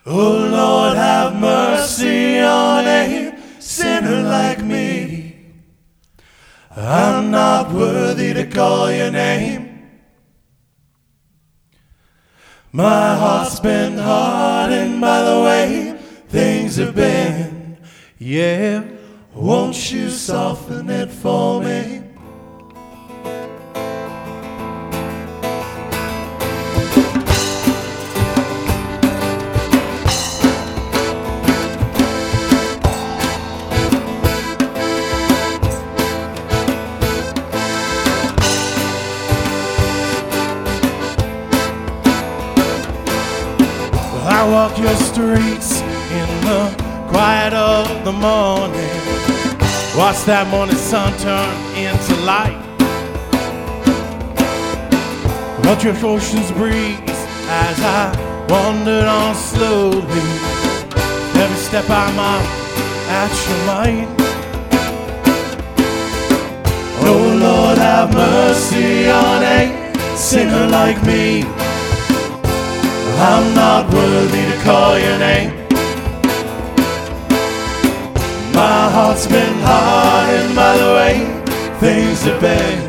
Oh Lord, have mercy on a sinner like me. I'm not worthy to call your name. My heart's been hardened by the way things have been. Yeah, won't you soften it for me? I walk your streets in the quiet of the morning, watch that morning sun turn into light, watch your oceans breeze as I wandered on slowly. Every step I'm on at your might. Oh Lord, have mercy on a sinner like me. I'm not worthy to call your name. My heart's been hardened by the way things have been.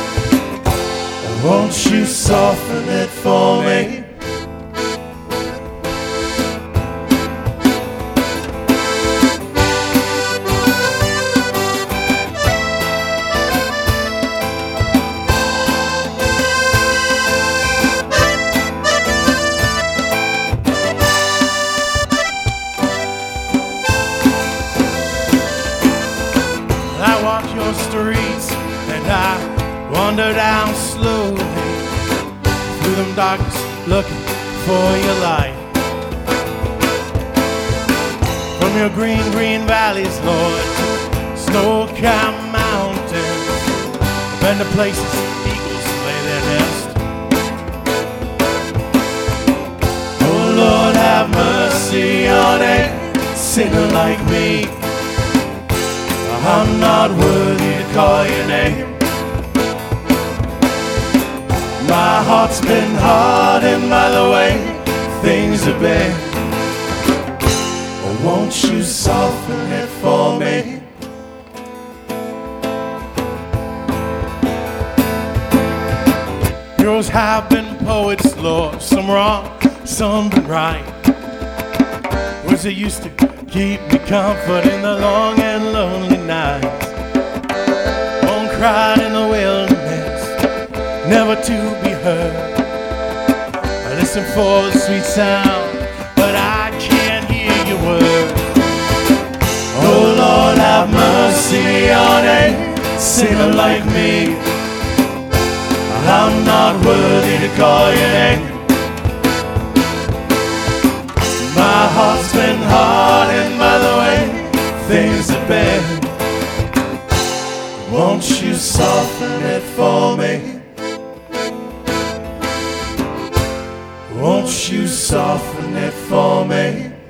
Won't you soften it for me? I walk your streets and I wander down slowly through them darkness looking for your light. From your green, green valleys, Lord, to snow-capped mountains, and the places eagles lay their nest. Oh Lord, have mercy on a sinner like me. I'm not worthy to call your name. My heart's been hardened by the way things have been. Oh, won't you soften it for me? Heroes have been poets, Lord, some wrong, some been right. Words that used to keep me comfort in the long and lonely nights. One cried in the wilderness, never to be heard. I listen for the sweet sound, but I can't hear your word. Oh Lord, have mercy on a sinner like me. I'm not worthy to call your name. My heart's been hardened by the way things have been. Won't you soften it for me? Won't you soften it for me?